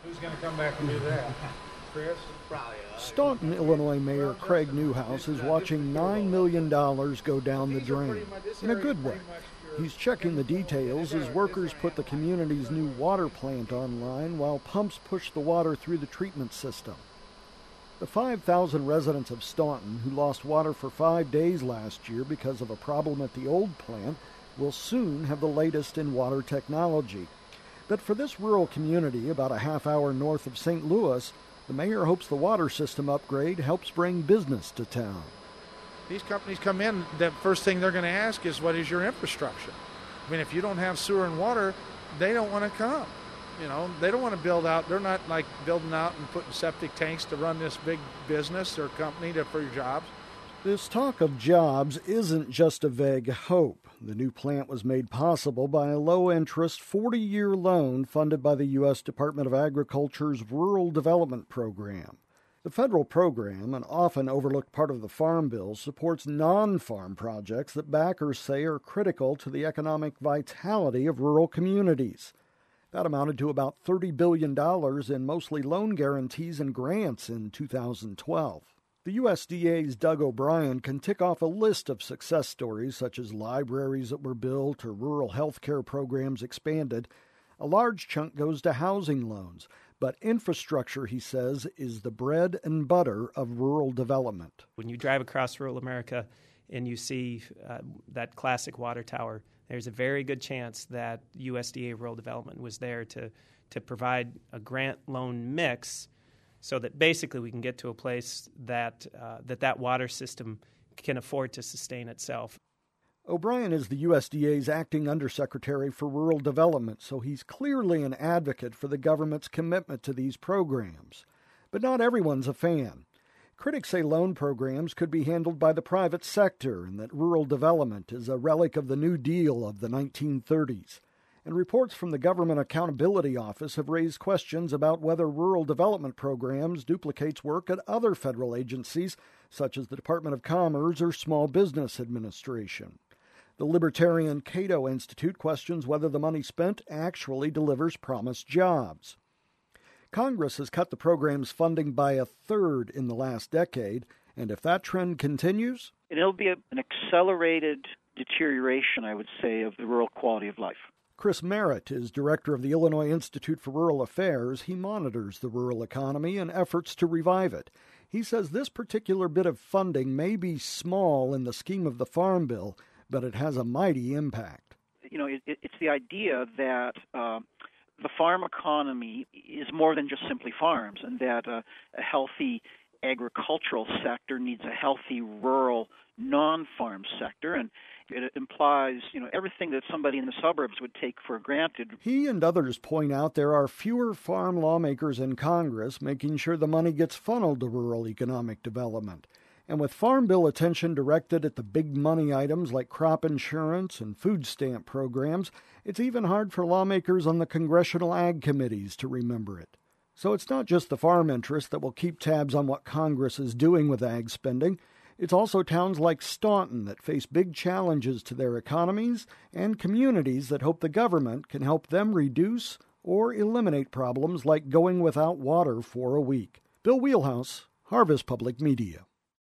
Who's going to come back and do that? Chris? Staunton, Illinois Mayor Craig Newhouse is watching $9 million go down the drain, in a good way. He's checking the details as workers put the community's new water plant online while pumps push the water through the treatment system. The 5,000 residents of Staunton who lost water for 5 days last year because of a problem at the old plant will soon have the latest in water technology. But for this rural community, about a half hour north of St. Louis, the mayor hopes the water system upgrade helps bring business to town. These companies come in, the first thing they're going to ask is, what is your infrastructure? I mean, if you don't have sewer and water, they don't want to come. You know, they don't want to build out. They're not like building out and putting septic tanks to run this big business or company for your jobs. This talk of jobs isn't just a vague hope. The new plant was made possible by a low-interest 40-year loan funded by the U.S. Department of Agriculture's Rural Development Program. The federal program, an often overlooked part of the Farm Bill, supports non-farm projects that backers say are critical to the economic vitality of rural communities. That amounted to about $30 billion in mostly loan guarantees and grants in 2012. The USDA's Doug O'Brien can tick off a list of success stories such as libraries that were built or rural health care programs expanded. A large chunk goes to housing loans, but infrastructure, he says, is the bread and butter of rural development. When you drive across rural America and you see that classic water tower, there's a very good chance that USDA Rural Development was there to provide a grant loan mix so that basically we can get to a place that water system can afford to sustain itself. O'Brien is the USDA's acting undersecretary for rural development, so he's clearly an advocate for the government's commitment to these programs. But not everyone's a fan. Critics say loan programs could be handled by the private sector and that rural development is a relic of the New Deal of the 1930s. And reports from the Government Accountability Office have raised questions about whether rural development programs duplicates work at other federal agencies, such as the Department of Commerce or Small Business Administration. The libertarian Cato Institute questions whether the money spent actually delivers promised jobs. Congress has cut the program's funding by a third in the last decade, and if that trend continues... It'll be an accelerated deterioration, I would say, of the rural quality of life. Chris Merritt is director of the Illinois Institute for Rural Affairs. He monitors the rural economy and efforts to revive it. He says this particular bit of funding may be small in the scheme of the Farm Bill, but it has a mighty impact. You know, it's the idea that the farm economy is more than just simply farms, and that a healthy agricultural sector needs a healthy rural non-farm sector, and it implies, you know, everything that somebody in the suburbs would take for granted. He and others point out there are fewer farm lawmakers in Congress making sure the money gets funneled to rural economic development. And with Farm Bill attention directed at the big money items like crop insurance and food stamp programs, it's even hard for lawmakers on the congressional ag committees to remember it. So it's not just the farm interest that will keep tabs on what Congress is doing with ag spending. It's also towns like Staunton that face big challenges to their economies and communities that hope the government can help them reduce or eliminate problems like going without water for a week. Bill Wheelhouse, Harvest Public Media.